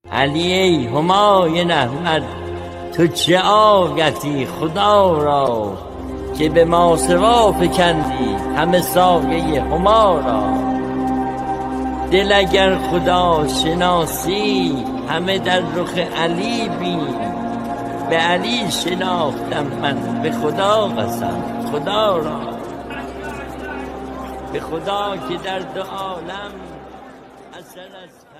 علی ای همایون احمد، تو چه آیتی خدا را، که به ماسوا فکندی همه سایه هما را. دل اگر خدا شناسی همه در رخ علی بین، به علی شناختم من به خدا قسم خدا را. به خدا که در دو عالم اثر از